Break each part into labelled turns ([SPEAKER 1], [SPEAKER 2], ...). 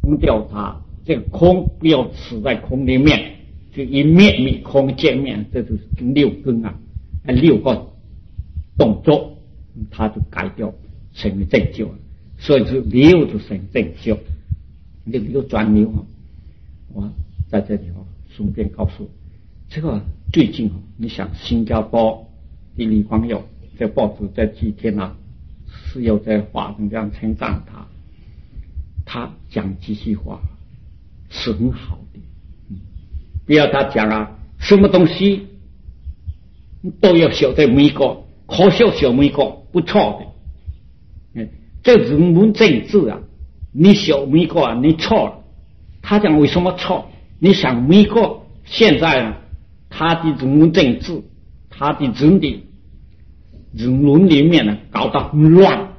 [SPEAKER 1] 空掉它，这个空不要死在空里面，就一面一空见面，这就是六根啊，6个动作，它就改掉成为正修，所以是流就成正修，流转流啊。我在这里顺便告诉，这个最近你想新加坡的李光耀在报纸这几天啊，是有在华人这样称赞他讲几句话是很好的，不要他讲啊，什么东西都要晓得美国，可笑小美国不错的，这人文政治啊，你小美国啊，你错了。他讲为什么错？你想美国现在啊，他的人文政治，他的人伦里面呢，搞得很乱，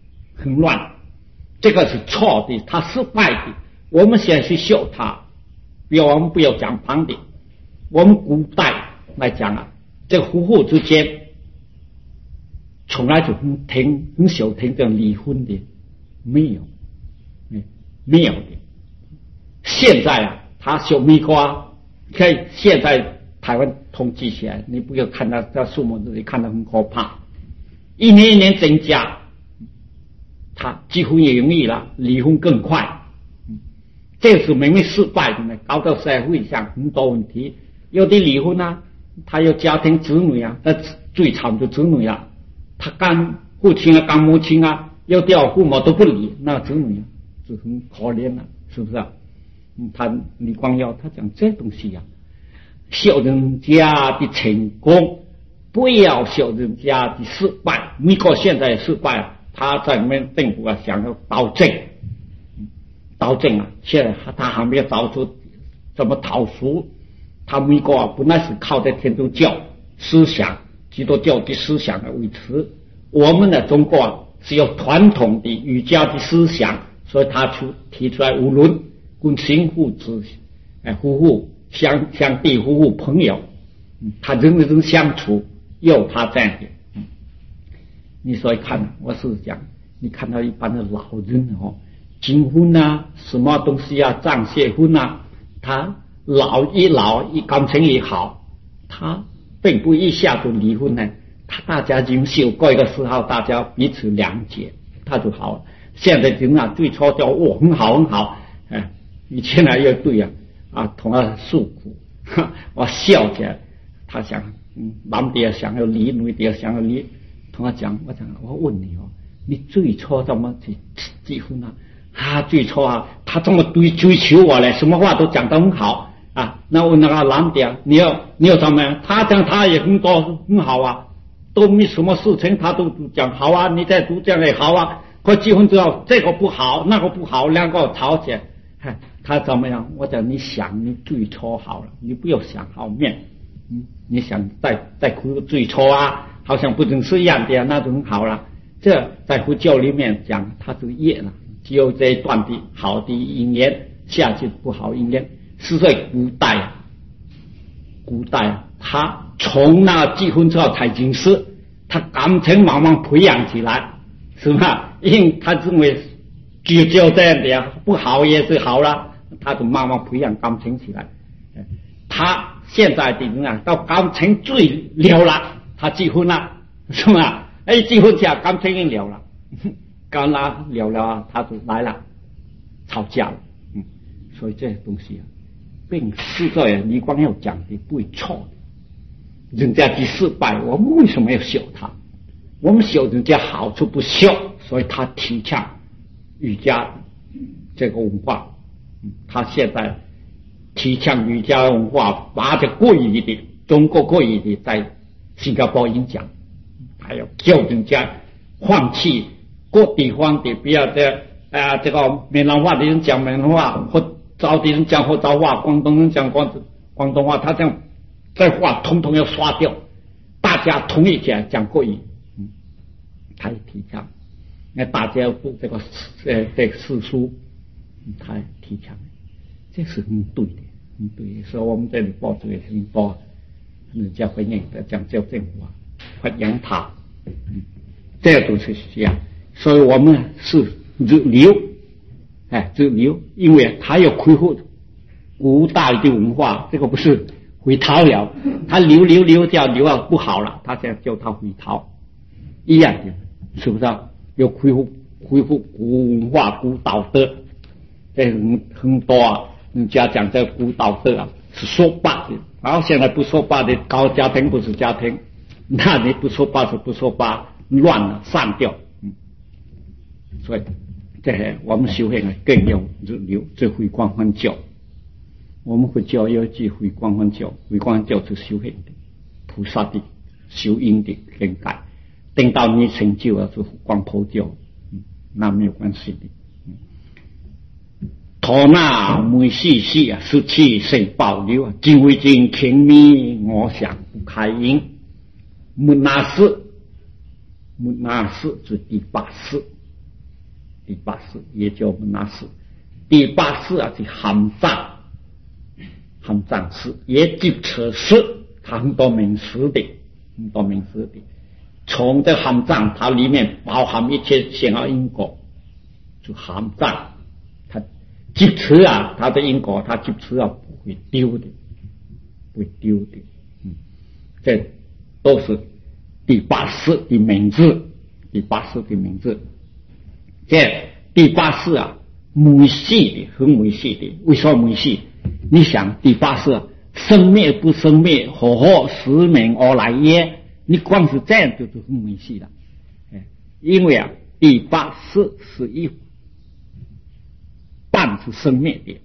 [SPEAKER 1] 这个是错的，他失败的。我们现在去修他，我们不要讲旁的。我们古代来讲啊，这个夫妇之间从来就很少听这离婚的，没有的。现在啊，他小美国啊，现在台湾统计起来，你不要看到这数目，你看到很可怕，一年一年增加，他结婚也容易了，离婚更快。这是明明失败的呢，搞到社会上很多问题。有的离婚啊，他有家庭子女啊，那最惨的子女啊，他干父亲啊，干母亲啊，有的父母都不理，那子女啊就很可怜了，是不是啊？他李光耀他讲这东西啊，笑人家的成功，不要笑人家的失败。美国现在失败了，他在里面政府啊想要导正啊，现在他还没有找出怎么讨熟。他美国啊本来是靠在天主教思想、基督教的思想来维持，我们的中国啊是有传统的儒家的思想，所以他提出来五伦。跟新父子夫妇相弟夫妇朋友，他人跟人相处有他这样的。你所以看，我是讲，你看到一般的老人结婚啊，什么东西啊，张结婚啊，他老一感情也好，他并不一下就离婚呢，他大家经修过一个时候，大家彼此谅解，他就好了。现在人啊，最初叫很好，以前呢又对同他诉苦，我笑起来，他想男的想要离，女的想要离，同他讲，我问你你最初怎么结婚啊？最初啊，他这么追求我嘞，什么话都讲得很好啊。那问那个男的你要怎么样？他讲他也很好啊，都没什么事情他都讲好啊，你再读这样也好啊。可结婚之后，这个不好，那个不好，两个吵起来。他怎么样？我讲你想你最初好了，你不要想后面，你想再苦最初啊，好像不认识一样的那就很好了。这在佛教里面讲，它是业了，只有这一段的好的因缘，下去不好因缘。是在古代他从那结婚之后才认识，他感情慢慢培养起来，是吧？因为他认为就这样的不好也是好了，他就慢慢培养感情起来。他现在的人啊，到感情最了了，他结婚了，是吧？结婚起来感情已经了了，刚了啊，他就来了，吵架了。所以这些东西并是在李光耀讲的不会错的。人家的失败，我们为什么要笑他？我们笑人家好处不笑，所以他提倡儒家这个文化，他现在提倡儒家文化，把这国语的中国国语的在新加坡演讲，还要叫人家放弃各地方的，不要这个闽南话的人讲闽南话，或潮的人讲福州话，广东人讲广东话，他这样这话统统要刷掉，大家同意起来讲国语，他也提倡。那大家不这个世书，他提倡，这是很对的，很对的。所以我们这里报纸也很多，人家回应的讲叫政府发扬他，这都是这样。所以我们是流， 只流，因为它要恢复古代的文化，这个不是回头了，它流掉流啊不好了，他现在叫它回头，一样的，是不是啊？要恢复古文化、古道德，这很多啊，人家讲这古道德啊是说罢的，然后现在不说罢的搞家庭不是家庭，那你不说罢是不说罢，乱了散掉，所以这我们修行啊更要留这回光返教。我们佛教要记回光返教，回光返教是修行的菩萨的修因的境界，等到你成就了是光普教，那没有关系的。陀那每世世啊，失去生保留啊，今为今情迷我想不开因。木那世是第八世，也叫木那世。第八世啊是含藏式，也即测试，它很多名词的，从这含藏，它里面包含一切善恶因果，就含藏。它即测啊，它的因果，它即测啊不会丢的，这都是第八世的名字，这第八世啊，每世的，很每世的，为什么每世？你想第八世生灭不生灭，何何时明而来耶？你光是这样就是很没戏了。因为啊，第八世是一半是生灭的，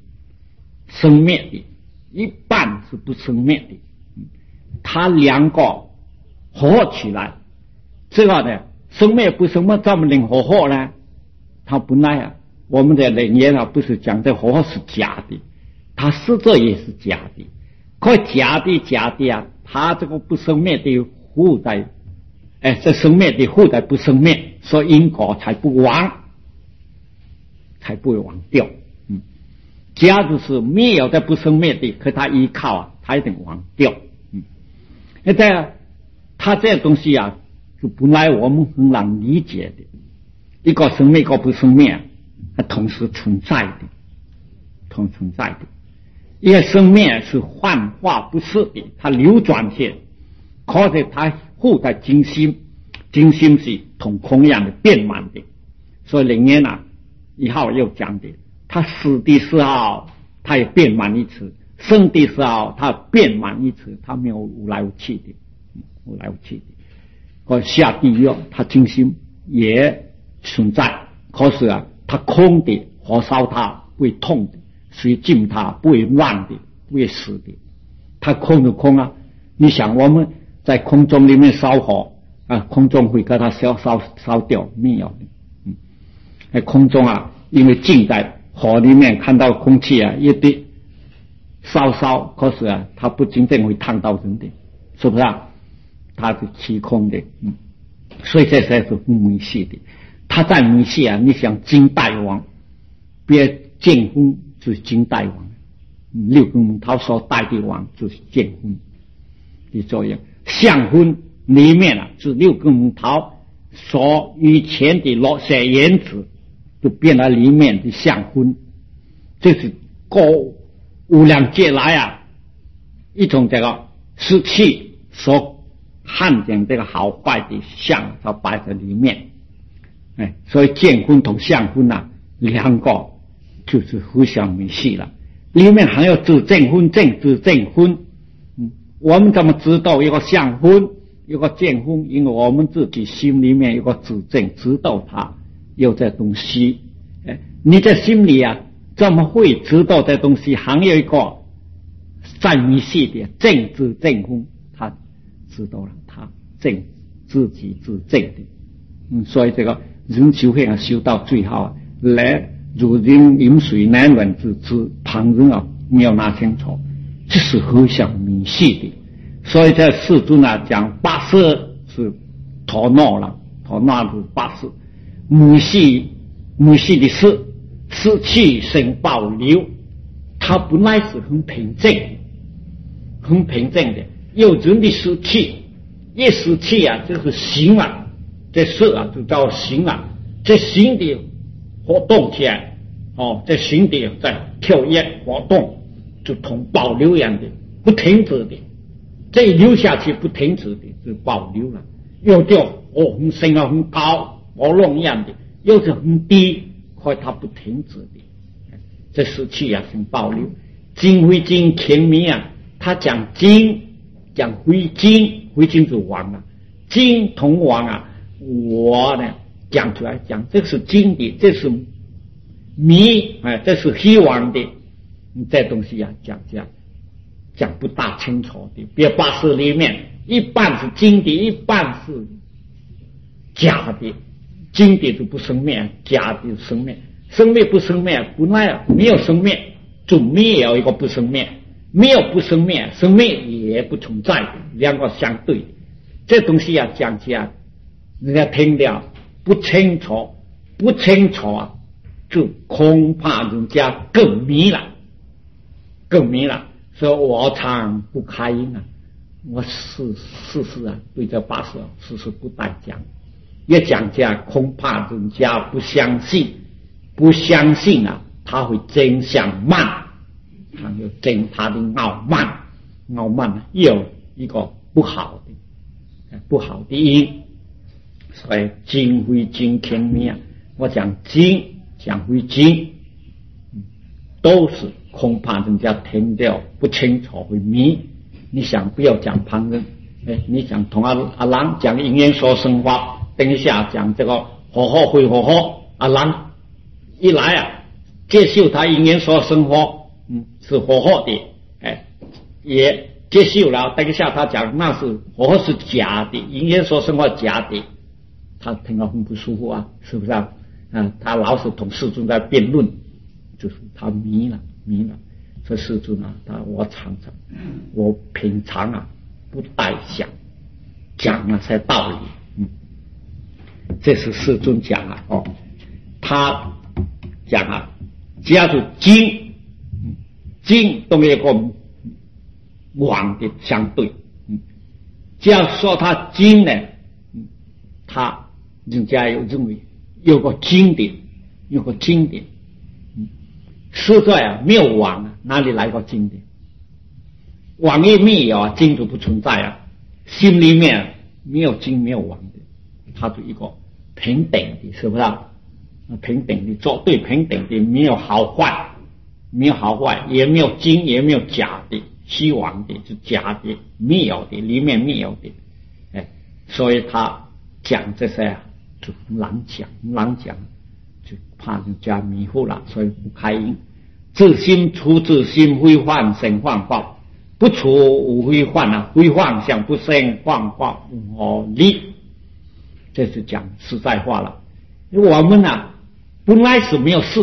[SPEAKER 1] 一半是不生灭的。它两个合起来，这个呢，生灭不生灭怎么能合合呢？它本来啊，我们的人言啊，不是讲这合合是假的。它实质也是假的，可假的啊，它这个不生灭的附在，这生灭的附在不生灭，所以因果才不会亡掉。假如是没有的不生灭的，可它依靠啊，它一定亡掉。它这东西啊，就本来我们很难理解的，一个生灭，一个不生灭，它同时存在的。因为生灭是幻化不是的，它流转性，可是它附在精心是同空一样的变满的，所以人间啊，以后又讲的，它死的时候它也变满一次，生的时候它变满一次，它没有无来无去的，或下地狱它精心也存在，可是啊，它空的，火烧它不会痛的，水浸它不会乱的，不会死的，它空就空啊。你想我们在空中里面烧火啊，空中会给它烧掉没有的？在空中啊，因为浸在火里面，看到空气啊一滴烧，可是啊，它不真正会烫到人的，是不是啊？它是虚空的，所以这才是不没戏的。他在没戏啊，你想金大王，别建婚就是金大王，六根木头所带的王就是建婚的作用。相婚里面啊，是六根木头所以前的落色原子，就变了里面的相婚，这是无量劫来啊一种这个湿气所看见这个好坏的相，它摆在里面。所以见婚同相婚啊，两个就是互相没戏了。里面还有自证婚、自证婚。我们怎么知道一个相婚，一个见婚？因为我们自己心里面有个自证，知道它有这东西。你在心里啊，怎么会知道这东西？还有一个在迷戏的证自证婚，他知道了，他证自己自证的。所以这个人修行啊，修到最后啊，来如人饮水难闻之知，旁人啊没有拿清楚，这是互相迷信的。所以在世尊啊讲八识是陀那了，陀那是八识，迷信的失去生保留，它本来是很平静的。有人的失去，一失去啊，就是行啊，这事啊就叫行啊，这行的活动起来这心地在跳跃活动，就同保留一样的，不停止的，这一流下去不停止的，就保留了。有的很升啊很高，波浪一样的，有的很低，可它不停止的，这失去啊是保留。金非金天命啊，他讲金讲非金，非金就王啊，金同王啊，我呢讲出来讲，这是金的，这是迷，这是虚妄的，这东西啊讲不大清楚的。别八识里面一半是金的，一半是假的，金的就不生灭，假的生灭，生灭不生灭，本来没有生灭就没有一个不生灭，没有不生灭，生灭也不存在，两个相对的。这东西啊讲起来人家听了不清楚啊，就恐怕人家更迷了。所以我常不开音啊，我事啊对这八识事不带讲，越讲讲恐怕人家不相信啊，他会增相慢，他就增他的傲慢有一个不好的因。所以金非金天命，我讲金讲非金，都是恐怕人家听掉不清楚会迷。你想不要讲旁人，你想同阿郎讲因缘所生法，等一下讲这个火候会火候，阿郎一来啊接受他因缘所生活，是火候的，也接受了。等一下他讲那是火候是假的，因缘所生活假的，他听了很不舒服啊，是不是啊？他老是同世尊在辩论，就是他迷了。这世尊啊，我平常啊不带讲那些道理，这是世尊讲啊，他讲啊，假如金都没有个网的相对，假如说他金呢，他人家有认为有个经典，实在啊没有网啊，哪里来个经典？网也没有啊，经就不存在啊。心里面没有经没有网的，它是一个平等的，是不是啊？平等的做对平等的，没有好坏，也没有经也没有假的，虚妄的是假的，没有的里面没有的，所以他讲这些啊就很难讲，就怕人家迷糊了，所以不开音。自心除自心，非幻生幻报，不除无非幻啊，非幻想不生幻报，理。这是讲实在话了。我们啊本来是没有事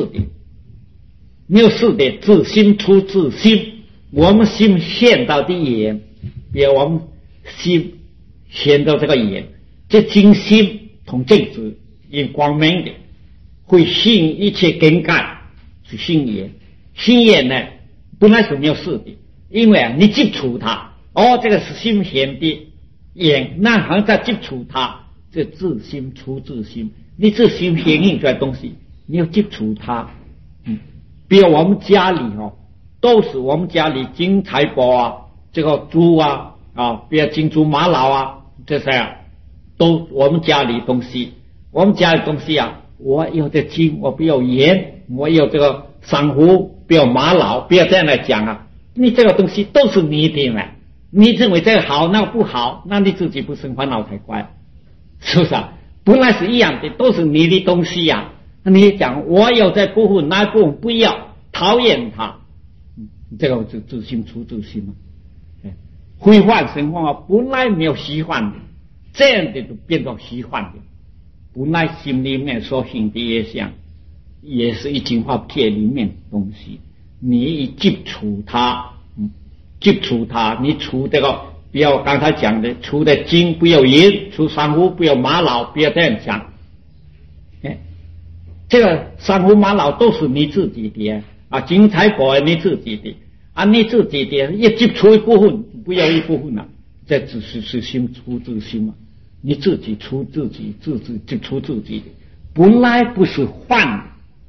[SPEAKER 1] 的，自心除自心，我们心现到的眼，比如我们心现到这个眼，这精心同镜子有光明的，会信一切根盖是心眼呢本来是没有事的，因为你接触它，这个是心现的眼，那好像在接触它，这自心除自心，你自心显现出来的东西，你要接触它。比如我们家里都是我们家里金财宝啊，这个猪啊，比如金猪玛瑙啊，这些啊都我们家里东西，啊，我有这金，我不要盐，我有这个珊瑚，不要玛瑙，不要这样来讲啊。你这个东西都是你的嘛，你认为这个好那个不好，那你自己不生烦恼才怪，是不是啊？本来是一样的，都是你的东西呀。你讲我有这部分那部分不要，讨厌它，这个就自心除自心嘛。非幻生幻啊，本来没有虚幻的，这样的就变成虚幻的。本来心里面所行的业相，也是一净化界里面的东西。你一接触它，你除这个，比如刚才讲的，除的金不要银，除珊瑚不要玛瑙，不要这样讲。这个珊瑚玛瑙都是你自己的啊，金财宝你自己的啊，你自己的一接触一部分，不要一部分了，这只是心除自心嘛。你自己除自己，自己就除自己的，本来不是幻，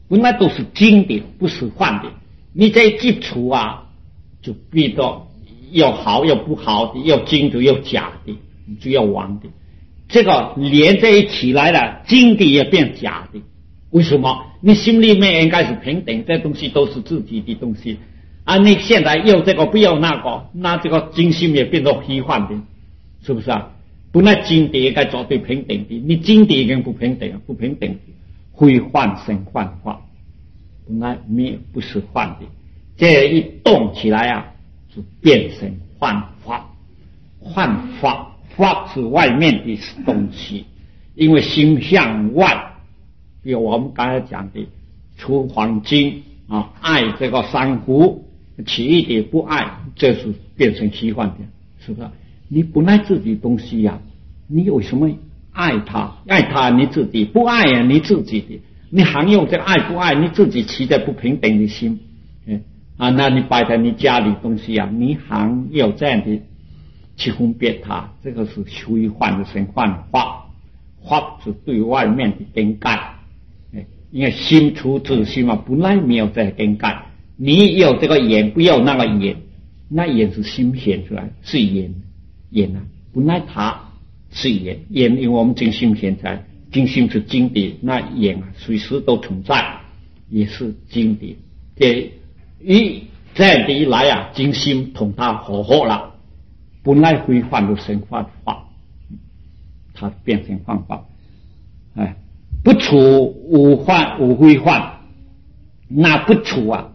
[SPEAKER 1] 本来都是真的，不是幻的。你在接触啊，就变得要好要不好的，要真的要假的，就要妄的。这个连在一起来了，真的也变假的。为什么？你心里面应该是平等，这东西都是自己的东西啊！你现在要这个不要那个，那这个真心也变得虚幻的，是不是啊？本来真的应该绝对平等的，你真的已经不平等，不平等的，会幻生幻化，本来不是幻的，这一动起来啊，就变成幻化。幻化，化是外面的东西，因为心向外，比如我们刚才讲的出黄金啊，爱这个珊瑚，其余的不爱，这是变成虚幻的，是不是？你本来自己东西呀，你为什么爱它？爱它你自己，不爱啊你自己的，你含有这爱不爱你自己起的不平等的心，那你摆在你家里东西啊，你含有这样的去分别它，这个是虚幻的神幻化，化是对外面的更改，因为心出自心嘛，本来没有在更改，你有这个眼，不要那个眼，那眼是心显出来，是眼啊，本来它是眼，因为我们真心现在，真心是真的，那眼啊随时都存在，也是真的。这样的一来啊，真心同它合合了，本来虚幻的神幻化，它变成幻化，不除无幻无虚幻，那不除啊，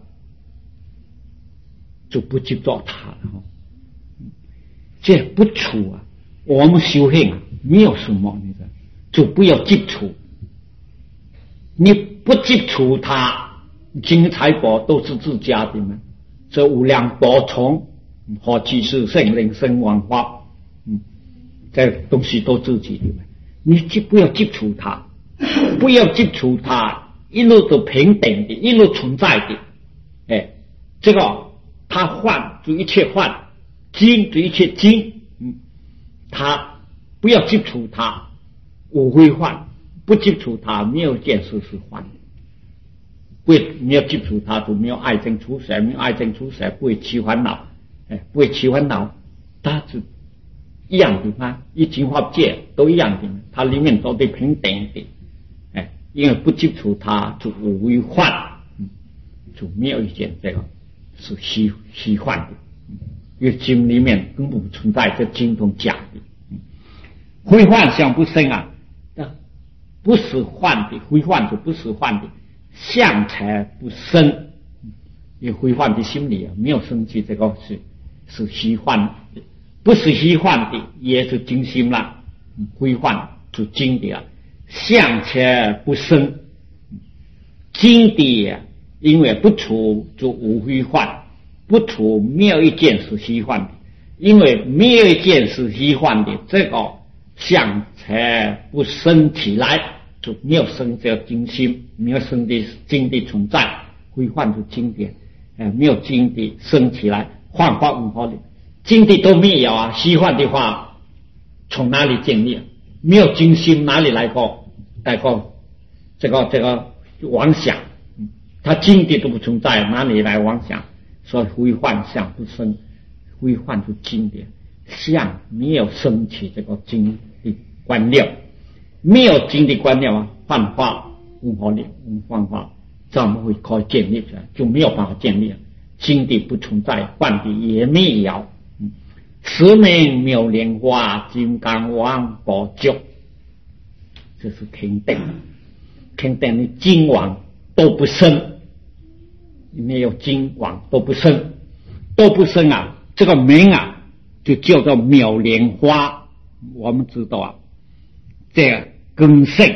[SPEAKER 1] 就不去做它了。这不除啊，我们修行啊，没有什么那个，就不要接触。你不接触它，金财宝都是自家的嘛。这无量多重和其是圣灵生万法，这东西都自己的嘛。你不要接触它，不要接触它，一路都平等的，一路存在的。这个它幻就一切幻，精就一切精，它不要接触它，无非幻，不接触它，没有件事是幻的。没有接触它，就没有爱憎出色，没有爱憎出色，不会起烦恼，不会起烦恼，它是一样的嘛，一情法界都一样的，它里面都得平等的，因为不接触它就无为幻，就没有一件这个是虚幻的，因为经里面根本不存在这经同假的，非幻相不生啊，不是幻的，非幻就不是幻的。相才不生，因为虚幻的心理啊，没有生起这个是虚幻的，不是虚幻的也是真心了，虚幻就真的啊，相才不生，真的啊，因为不除就无虚幻，不除没有一件是虚幻的，因为没有一件是虚幻的，这个相才不生起来。就没有生这个真心，没有生的真的存在，虚幻就经典，没有真的生起来，幻化无法的，真的都没有啊！虚幻的话，从哪里建立？没有真心，哪里来过这个妄想？它真的都不存在，哪里来妄想？所以虚幻相不生，虚幻就经典，相没有升起这个真的观念。没有真的观念啊，幻化无法力，无幻化怎么会可以建立出来？就没有办法建立了。真的不存在，幻的也没有。十名妙莲花，金刚王宝珠，这是肯定的金王都不生，没有金王都不生啊！这个名啊，就叫做妙莲花。我们知道啊。这根性，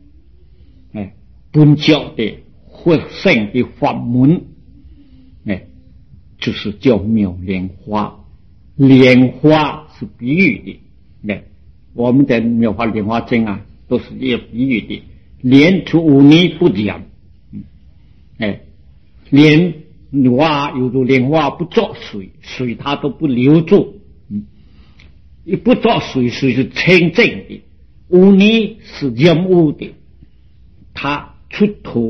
[SPEAKER 1] 本教的活性的法门，就是叫妙莲花。莲花是比喻的，我们的妙法莲花经啊，都是一个比喻的。莲出污泥不讲，莲花有如莲花不着水，水它都不留住，一不着水，水是清净的。污泥是染污的，它出土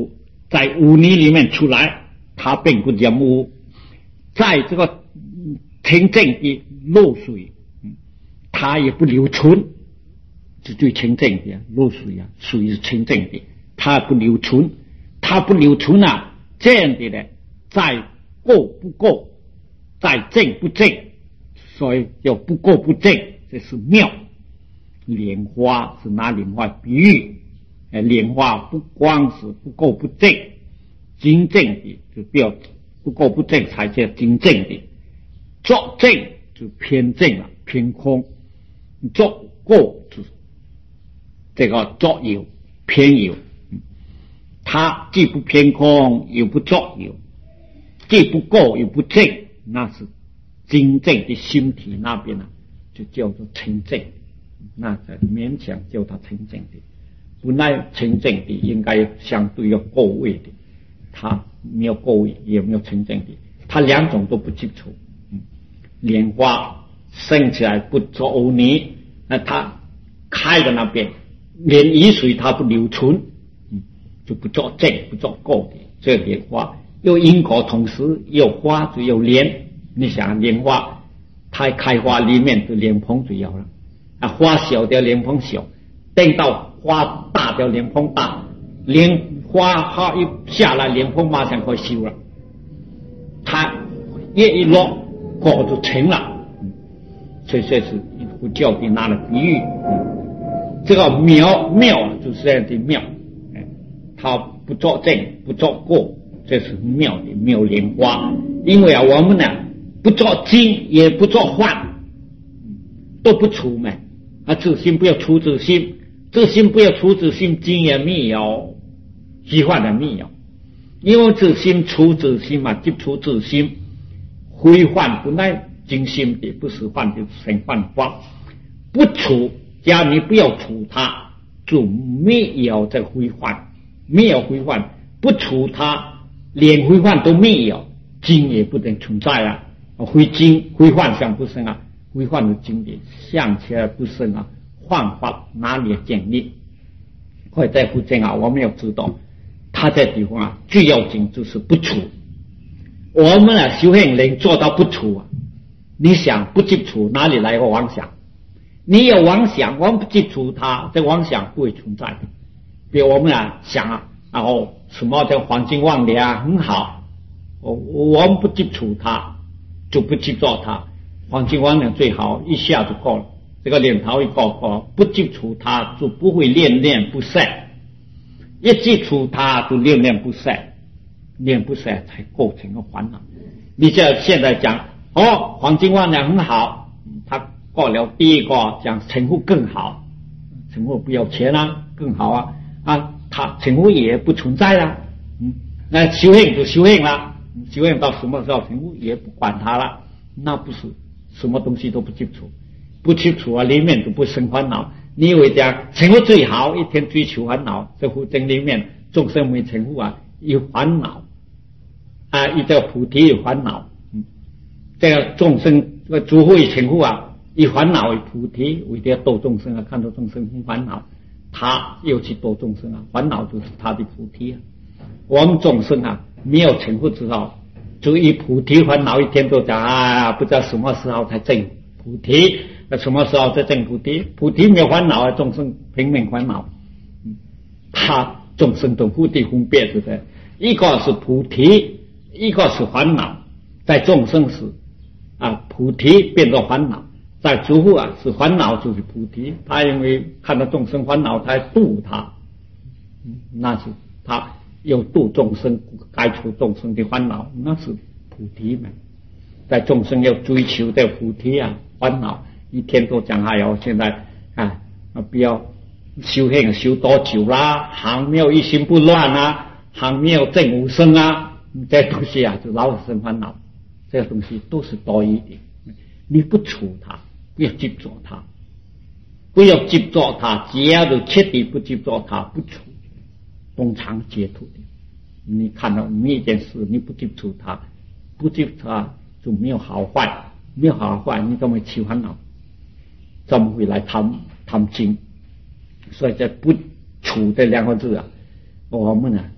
[SPEAKER 1] 在污泥里面出来，它并不染污。在这个清净的露水，它也不留存，是最清净的露水啊，水是清净的，它不留存，它不留存啊，这样的呢，在过不过，在正不正，所以叫不过不正，这是妙。莲花是拿莲花比喻，莲花不光是不过不正，真正的就不要不过不正才叫真正的，作正就偏正了，偏空；作过就这个作有，偏有。它既不偏空，又不作有，既不过又不正，那是真正的心体那边呢，就叫做清净。那才勉强叫它清净的。本来清净的应该相对要过位的，它没有过位，也没有清净的，它两种都不接触。莲花生起来不做污泥，那它开的那边连雨水它不留存，就不做正不做过的。这莲花又因果同时，有花就有莲。你想莲花它开花里面的莲蓬就有了。花小的莲蓬小，等到花大的莲蓬大，莲花一下来，莲蓬马上可以收了。它叶一落，果就成了。所以这是佛教给拿了比喻。这个妙就是这样的妙，它不作正不作过，这是妙的妙莲花。因为我们呢不作精也不作幻，都不除嘛。自心不要除自心，自心不要除自心，精也没有，虚幻的没有。因为自心除自心嘛，接触自心，虚幻本来精心的，不是幻的成幻法。不除，假如你不要除它，就没有这虚幻，没有虚幻，不除它，连虚幻都没有，精也不能存在啊。虚精虚幻想不生啊。规范的经典想起来不深啊，幻法哪里建立？或者在附近啊，我们要知道，他在地方啊，最要紧就是不除。我们啊，修行人做到不除啊，你想不接触，哪里来个妄想？你有妄想，我们不接触它，这妄想不会存在的。比如我们啊想啊，然后什么叫黄金万两很好，我们不接触它，就不去做它。黄金万两最好，一下就够了。这个念头一够，不接触它就不会恋恋不舍，一接触它就恋恋不舍，恋不舍才构成个烦恼。你这现在讲黄金万两很好，他过了第一个讲成佛更好，成佛不要钱啊，更好啊，他成佛也不存在了，那修行就修行了，修行到什么时候成佛也不管他了，那不是。什么东西都不接触，不接触啊，里面就不生烦恼。你以为讲成佛最好，一天追求烦恼，这佛经里面众生没成佛啊，有烦恼啊，一个菩提有烦恼，这个众生这个诸佛成佛啊，以烦恼为菩提，为了度众生啊，看到众生很烦恼，他又去度众生啊，烦恼就是他的菩提啊。我们众生啊，没有成佛之后。就以菩提烦恼一天都讲不知道什么时候才证菩提，什么时候才证菩提？菩提没有烦恼啊，众生拼命烦恼。他众生都互地分别对不对？一个是菩提，一个是烦恼。在众生是菩提变作烦恼，在诸佛是烦恼就是菩提。他因为看到众生烦恼，他度他，那是他。有度众生，改除众生的烦恼，那是菩提嘛。在众生要追求的菩提烦恼一天都讲现在不要修行修多久啦，还没有一心不乱还没有证无生这东西就老是生烦恼。这东西都是多余的，你不除它，不要执着它，不要执着它，只要是彻底不执着它，不除。通常解脱的，你看到每一件事，你不接触它，不接触它就没有好坏，没有好坏，你怎么起烦恼？怎么会来贪经？所以这不处这两个字我们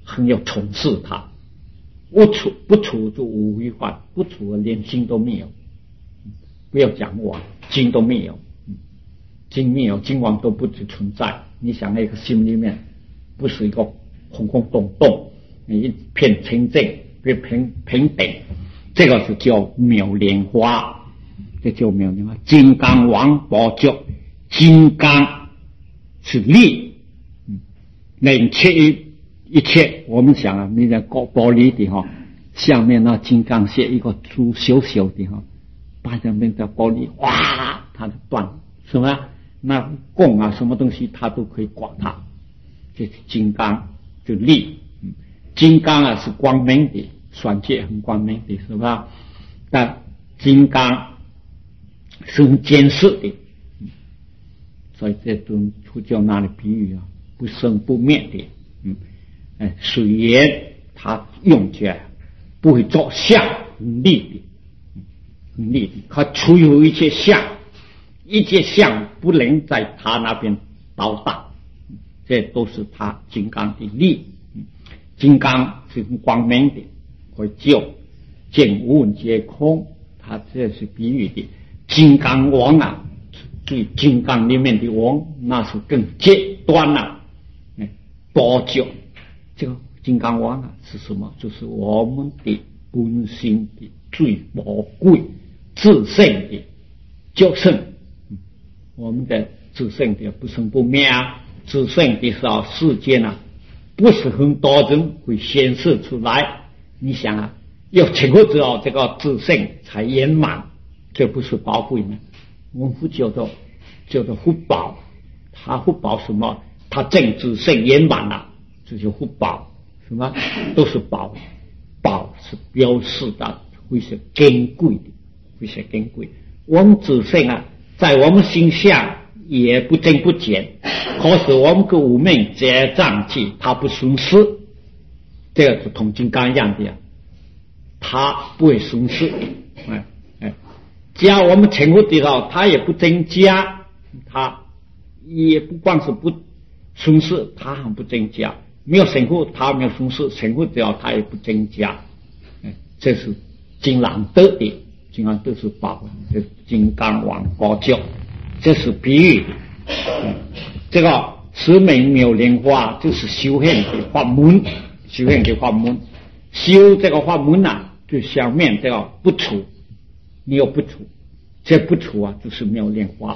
[SPEAKER 1] 很有重视他。不处就无为法，不处连经都没有。不要讲王，经都没有，经没有，经王都不存在。你想那个心里面不是一个空空洞洞，一片清净，平等，这个是叫妙莲花，这叫妙莲花。金刚王宝座，金刚是力，能切一切。我们想啊，你在玻璃的哈，下面那金刚屑一个珠小小的哈，把这边的玻璃哇，它就断，什么？那供啊，什么东西它都可以刮它。这是金刚，就力。金刚啊是光明的，双界很光明的，是吧？但金刚是很坚实的，所以这种佛教拿来比喻啊，不生不灭的。水源它用起来不会着相，很利的，它除有一切相，一切相不能在它那边到达，这都是它金刚的力。金刚是光明的，会救见无问皆空，它这是比喻的。金刚王啊，对金刚里面的王，那是更极端了。多久？这个金刚王啊是什么？就是我们的本性的最宝贵、自性的觉性。我们的自性的不生不灭啊，自性的世间啊，不是很多人会显示出来。你想啊，要经过之后这个自性才圆满，这不是宝贵吗？我们叫做福报，它福报什么？它正自性圆满了，这就福报。什么都是宝，宝是标示的，会是珍贵的，会是珍贵。我们自性啊，在我们心下也不增不减，可是我们个无名结障气，它不损失，这个是同金刚一样的，它不会损失。只要我们成佛的时候，它也不增加，它也不光是不损失，它还不增加。没有成佛，它没有损失；成佛之后，它也不增加。这是金刚德的，金刚德是宝，这是金刚王宝座，这是比喻的。这个十美妙莲花就是修行的法门，修行的法门，修这个法门啊，就下面这个不除，你有不除，这不除啊，就是妙莲花。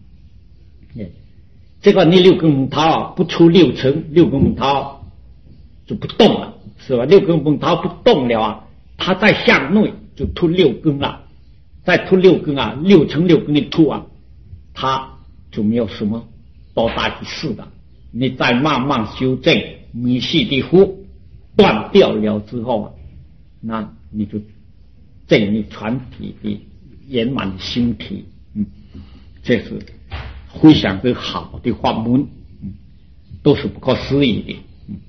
[SPEAKER 1] 这个你六根木头啊，不出六尘，六根木头就不动了，是吧？六根木头不动了啊，它再向内就吐六根了，再吐六根啊，六尘六根的吐啊，它就没有什么多大的事的。你再慢慢修正迷细的福断掉了之后啊，那你就证你全体的圆满的心体。这是非常之好的法门，都是不可思议的。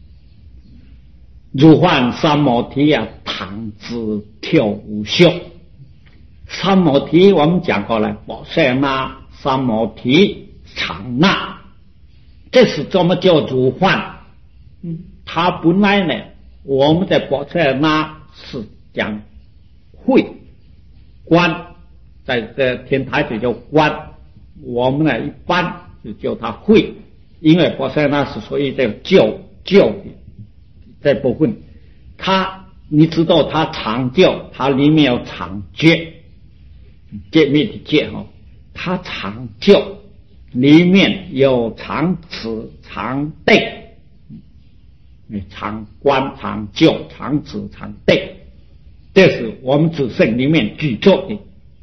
[SPEAKER 1] 如幻三摩提啊，躺姿跳舞秀。三摩提我们讲过了，宝塞那、三摩提、长那，这是怎么叫如幻？它本来呢，我们在宝塞那是讲会观，在这天台就叫观。我们呢一般就叫它会，因为宝塞那是属于这个教的这部分，它你知道它长教，它里面有长觉，界面的界哈，它长教里面有长持、长对，长观、长教、长持、长对，这是我们自性里面具足的。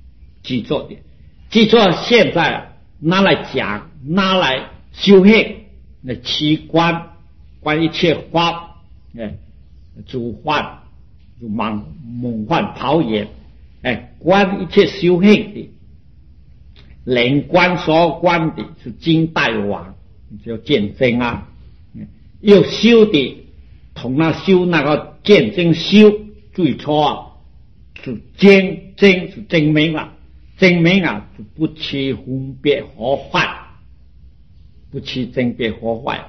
[SPEAKER 1] 记住现在拿来讲，拿来修行，那七观，观一切法，主幻，就猛幻泡眼，观一切修行的，能观所观的是金大王，叫见证啊。要修的，同那修那个见证修，最初啊，是见证是证明了。证明啊，就不起分别和坏，不起分别和坏，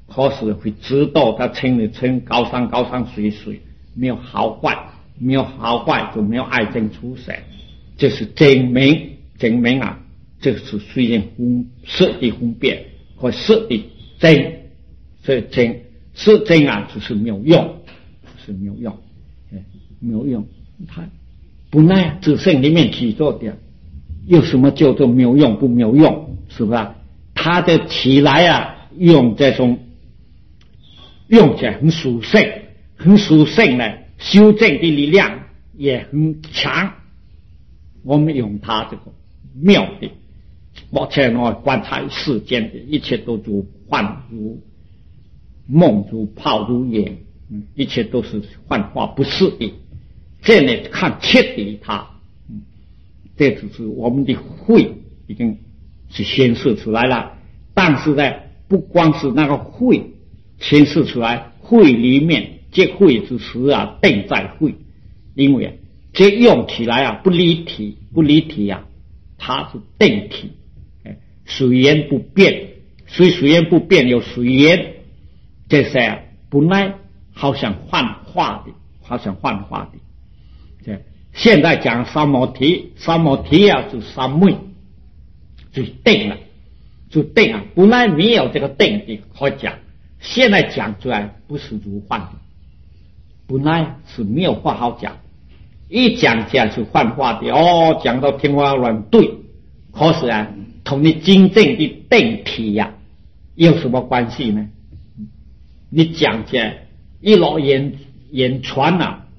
[SPEAKER 1] 可是会知道它称的称，高山高山水水，没有好坏，没有好坏就没有癌症出现，这是证明啊，这是虽然色的分辨和色的真，所以色真啊就是没有用，是没有用，没有用。它本来自性里面起作的，有什么叫做没有用不没有用？是不是？它的起来啊，用这种用起来很属性呢，修正的力量也很强。我们用它这个妙的，目前我观察世间的一切都如幻如梦如泡如影，一切都是幻化不是的。这呢看彻底它，这就是我们的慧已经是显示出来了。但是呢，不光是那个慧显示出来，慧里面这慧之时啊，定在慧，因为这用起来啊不离体啊，它是定体，随缘不变，随缘不变有随缘，这些啊本来好像幻化的。现在讲三摩提啊，就三昧，就定了，就定啊。本来没有这个定的可讲，现在讲出来不是如幻的，本来是没有话好讲，一讲起来是幻化的哦，讲到天花乱坠。可是啊，同你真正的定体呀，有什么关系呢？你讲起来一老言传啊，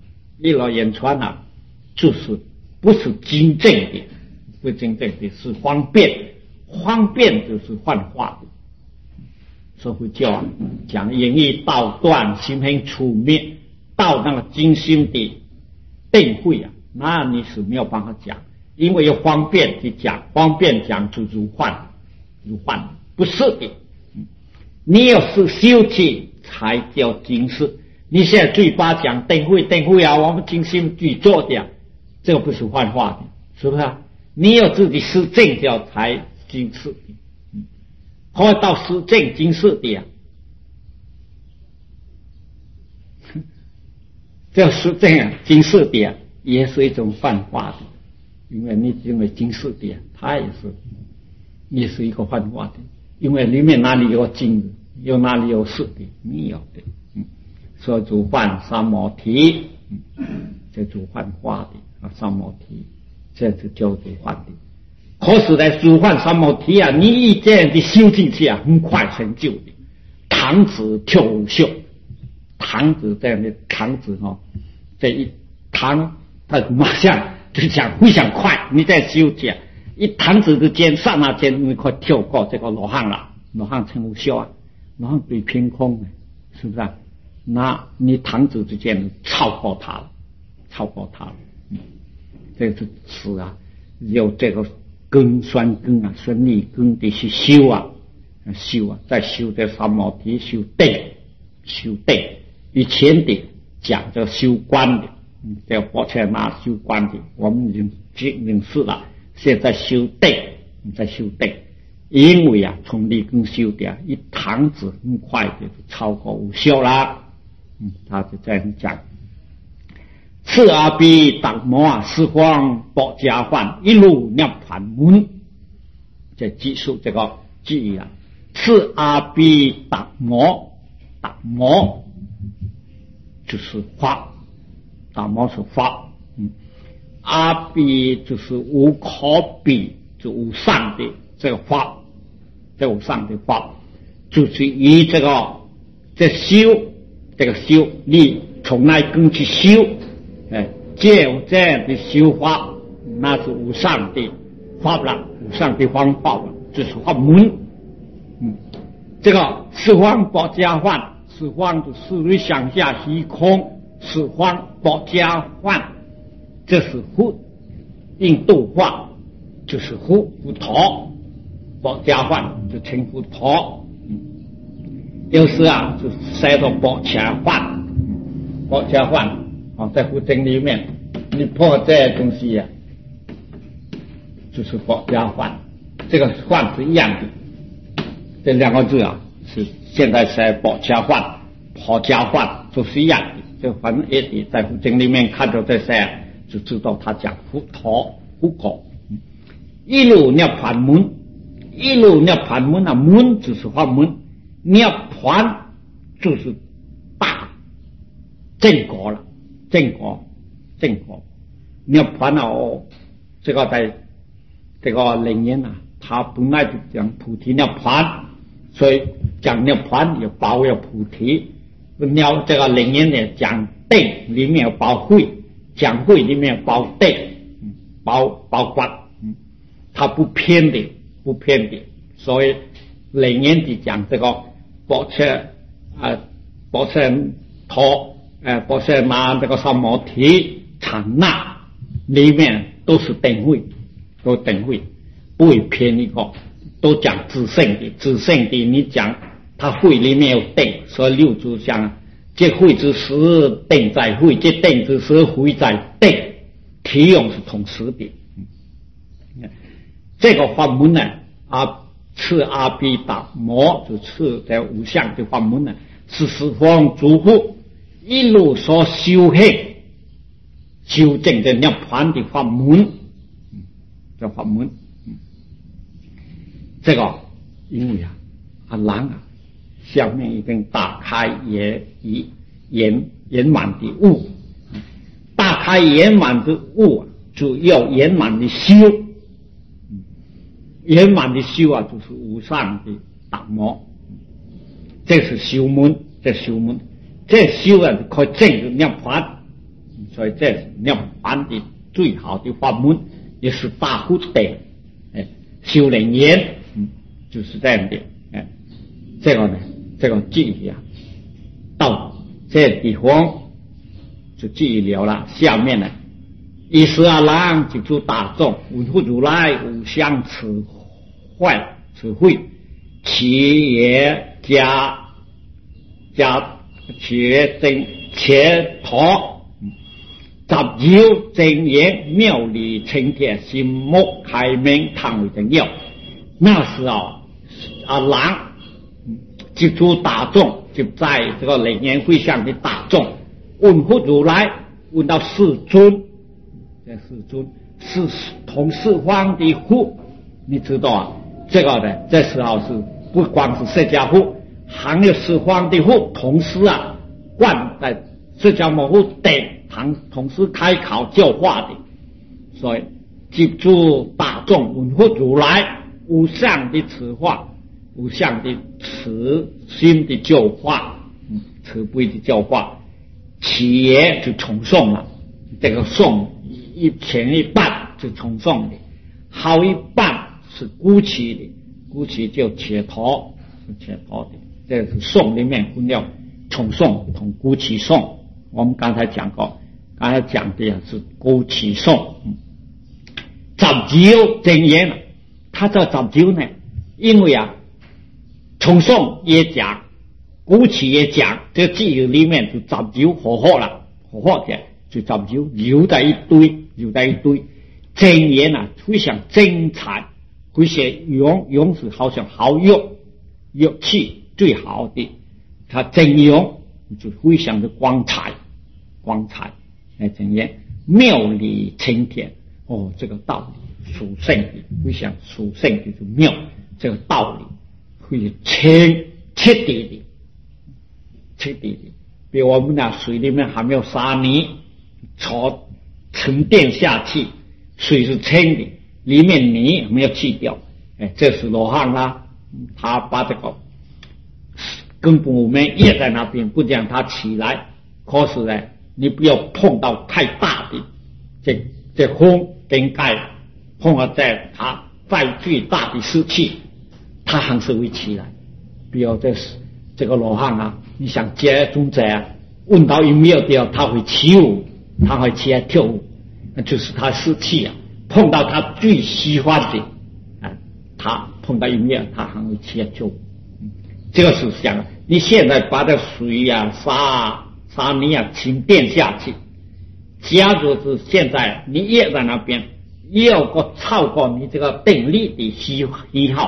[SPEAKER 1] 就是不是真正的，不真正的是方便就是幻化的。所以叫讲言语道断，心行处灭，到那个精心的定慧啊，那你是没有办法讲，因为有方便去讲，方便讲就如幻，不是的。你要是修起才叫精实。你现在嘴巴讲定慧啊，我们精心去做的，这个不是幻化的，是不是啊？你要自己实证叫才精实的，后到实证精实的啊，这实证啊精实的啊，也是一种幻化的，因为你认为精实的啊，它也是一个幻化的，因为里面哪里有精的，有哪里有实的，没有的。所以主幻三摩提，这主幻化的三摩提，这就叫做幻的。可是呢，主幻三摩提啊，你一这样的修进去啊，很快成就的。堂子跳舞秀，堂子这样的堂子这一堂，他马上就讲非常快。你在修起一堂子之间，刹那间你快跳过这个罗汉了，罗汉成无修啊，罗汉对凭空，是不是啊？那你堂子之间超过他了，这个是啊，有这个根酸根啊，酸利根的去修啊，再修这三摩提，修定，以前的讲这修观的，这佛前拿修观的，我们已经认识了，现在修定，因为啊，从利根修的一堂子很快的就超过无修了。他就这样讲：次阿毗达摩四方薄伽梵一路涅盘门，这记述这个记忆啊。次阿毗达摩就是法，达摩是法，阿毗就是无可比，就无上的这个法，这无上的法，就是以这个修，你从那根去修，借有这样的修法，那是无上的法了，无上的方法了，就是法门。这个四方薄伽梵，四方就四维上下虚空，四方薄伽梵，这是佛印度话，就是佛陀，薄伽梵就称佛陀。有时啊，就塞到薄伽梵在佛经里面，你破这些东西呀，就是薄伽梵，这个梵是一样的，这两个字啊是现在是保家饭、跑家饭都是一样的。就反正也得在佛经里面看到这些，就知道他讲佛陀、佛果。一路涅槃门，一路涅槃门啊，门就是法门，涅槃就是大正果了，正果。涅槃啊，这个在这个楞严啊，他本来就讲菩提涅槃，所以讲涅槃也包有菩提。这个楞严呢讲定，里面有包慧，讲慧里面有包定，包括，它不偏的，所以楞严的讲这个波切陀波切那这个三摩提禅那里面都是定慧，不会偏一个，都讲自性的，你讲它慧里面有定，所以六祖讲这慧之时定在慧，这定之时慧在定，体用是同时的。这个法门呢，次阿毗达摩就次在无相的法门呢，是十方诸佛一路所修正的涅槃的法门，这法门，这个因为人下面已经打开圆满的悟，打开圆满的悟，就要圆满的修，圆满的修就是无上的达摩，这是修门，这修可以证得涅槃，所以这是涅槃的最好的法门，也是大福德，修楞严，就是这样的，这个呢，这个记忆到这地方就记忆了了。下面呢，一时人即诸大众，闻佛如来无相持慧，其也且陀集有真言妙理清铁，心目开明，倘为真要。那时人即诸大众，就在这个楞严会上的大众，问佛如来，问到世尊，这世尊是同四方的佛，你知道这个呢，这时候是不光是释迦佛，还有四方的佛同时灌在释迦牟尼等同时开考教化的，所以即诸大众问佛如来无相的此话，无相的慈心的教化，慈悲的教化，其也就重诵了。这个诵前一半就重诵的，后一半是孤起的，孤起就且陀，是且陀的。这是诵里面分了重诵同孤起诵。我们刚才讲过，刚才讲的是孤起诵。集有真言，他这集有呢，因为重诵也讲，古起也讲，这个记忆里面就集有合的，就集有留在一堆。真言非常精彩，这些用是好像好乐器最好的，它真用就非常的光彩，真言妙理清甜，这个道理属性的，非常属性的就妙，这个道理会彻底的，比我们水里面还没有沙泥，沉淀下去，水是清的，里面泥没有去掉，这是罗汉他把这个根本我们压在那边，不讲它起来，可是呢，你不要碰到太大的这风跟盖，碰到在它再最大的湿气，它还是会起来。比如这个罗汉你想接种者问到一没有掉，他会起舞，他会起来跳舞，那就是他湿气碰到他最喜欢的他碰到一没有，他还会起来跳舞。这个是想你现在把这水沙泥沉淀下去，假如是现在你压在那边，要超过你这个定力的喜好，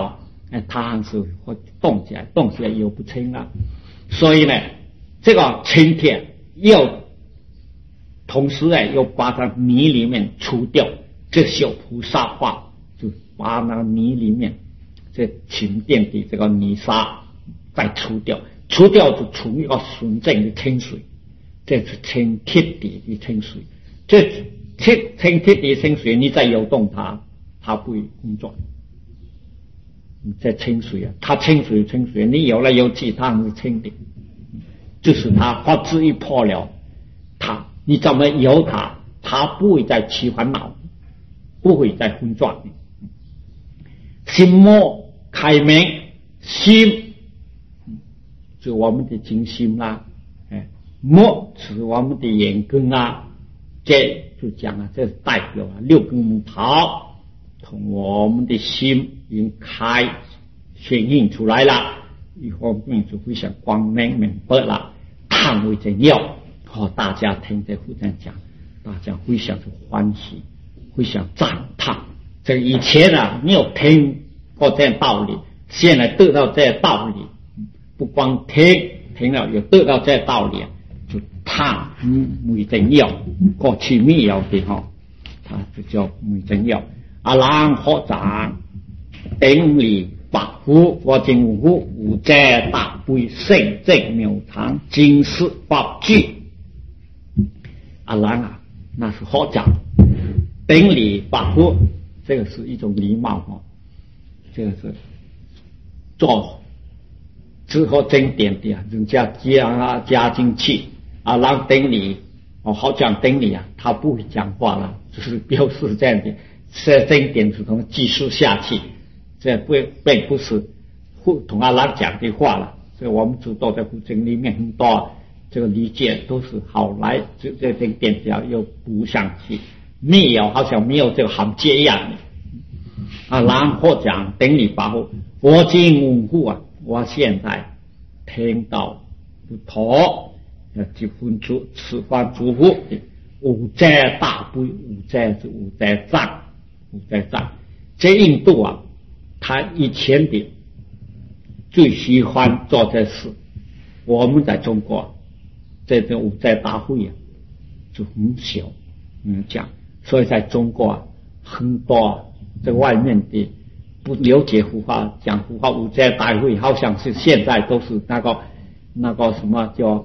[SPEAKER 1] 它还是会动起来又不清啊。所以呢，这个青铁又同时又把它泥里面除掉，这小菩萨话就把那泥里面这沉淀的这个泥沙再除掉就出一个纯正的清水，这是清铁的清水。这清铁的清水，你再游动它不会工作。这清水啊，它清水，你游来游去它是清的，就是它法质一破了，你怎么游它不会再起烦恼，不会再混乱。心魔开明，心是我们的精心啦，魔是我们的眼根啊，这就讲啊，这是代表六根木头从我们的心已经开显映出来了，以后面就非常光明明白了，叹为真要。大家听这副讲，大家非常的欢喜，非常赞叹。这以前没有听过这道理，现在得到这道理，不光听了也得到这道理，就叹为真要。过去没有的它就叫为真要。阿郎学长顶礼百夫，佛经五夫五斋大悲圣正妙常经世法句。阿郎那是学长顶礼百夫，这个是一种礼貌这个是做之后经典的人家加进去。阿郎顶礼好讲顶礼他不会讲话了，就是表示这样的。这经典是从继续下去，这并不是同阿郎讲的话了。所以我们知道在古经里面很多这个理解都是好来这经典只要又补上去，没有好像没有这个含接一样的。阿郎或讲顶礼百夫，佛经五夫我现在听到不妥，结婚吃饭祝福五斋大悲，五斋是五斋藏。这印度他以前的最喜欢做这事。我们在中国这个五斋大会就很小讲，所以在中国很多在外面的不了解佛法讲佛法五斋大会，好像是现在都是那个什么叫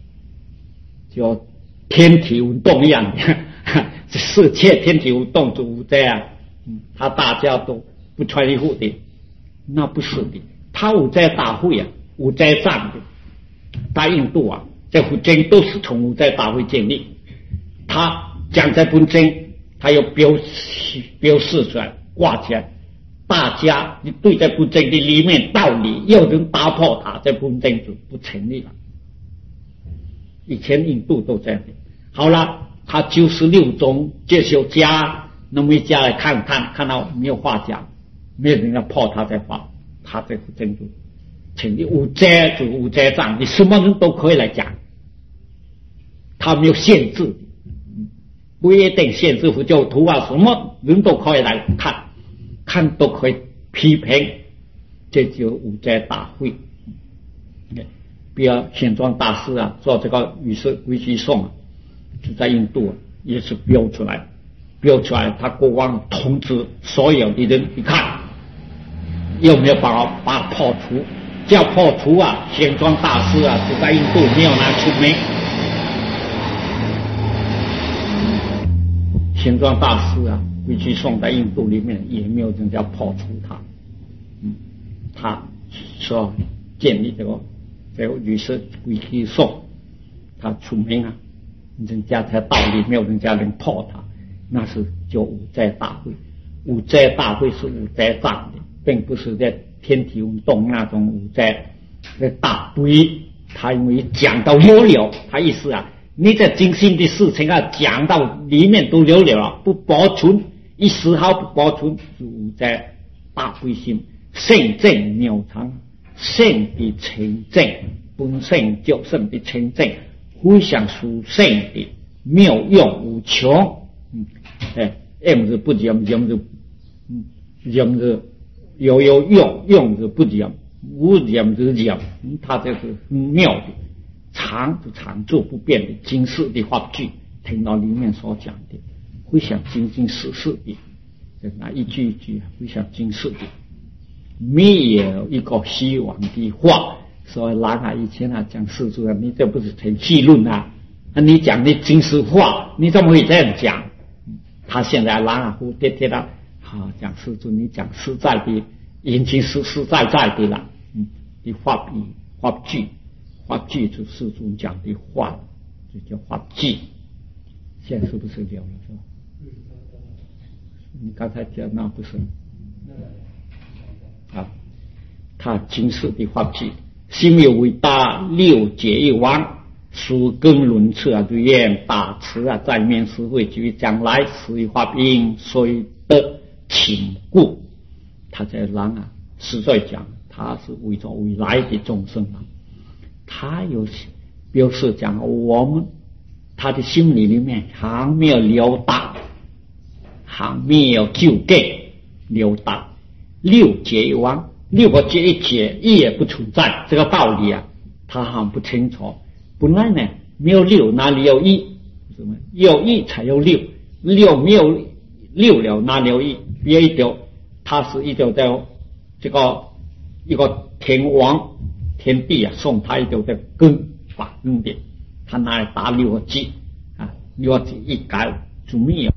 [SPEAKER 1] 天体运动一样的世界天体运动就五斋他大家都不穿衣服的，那不是的。他五斋大会五斋藏的，在印度这佛经都是从五斋大会建立。他讲这本经，他又表示出来挂起来，大家你对这本经的里面道理有人打破它，这本经就不成立了。以前印度都这样的。好了，他96种介绍家那么一家来看到没有话讲，没有人要破他在话，他这副经就成立。五斋就五斋藏，你什么人都可以来讲，他没有限制，不一定限制佛教徒什么人都可以来看都可以批评，这就五斋大会。比如显庄大师做这个与世归居颂就在印度也是标出来，他国王通知所有的人，你看有没有把它破除？叫破除显庄大师就在印度没有拿出名。显庄大师归居颂在印度里面也没有人家破除他。他说建立这个与世归居颂，他出名人家才道理没有人家能破他。那是叫五斋大会。五斋大会是五斋藏的，并不是在天体运动那种五斋的大悲。他因为讲到了，他意思你这精心的事情讲到里面都了，不保存一丝毫不保存，是五斋大悲心圣正妙常，圣的清正，本性就圣的清正，非常殊胜的妙用无穷。不是不讲， 有用是不讲，无讲是讲，它这是很妙的，常就常住不变的经世的话句，听到里面所讲的，会想经经世世的，那一句一句会想经世的，没有一个希望的话。所以南海以前讲世主你这不是成戏论啊？你讲的经世话，你怎么会这样讲？他现在南海湖跌到讲世主，你讲实在的，已经是实在的了。的话句就世主讲的话，就叫话句。现在是不是了了？是吧？你刚才讲那不是啊？他经世的话句。心有伟大，六解一王，属根轮次如愿大慈在面实会局将来实于化兵，虽得请故。他在实在讲，他是为着未来的众生他有表示讲我们他的心里面还没有了达，还没有就给了达六解一王。六个解一解一也不存在，这个道理他还不清楚。本来呢没有六，哪里有一？什么有一才有六，六没有六了，哪里有一？别一条，他是一条在这个一个天王天地送他一条的根法根的，他拿来打六个解六个解一改就没有。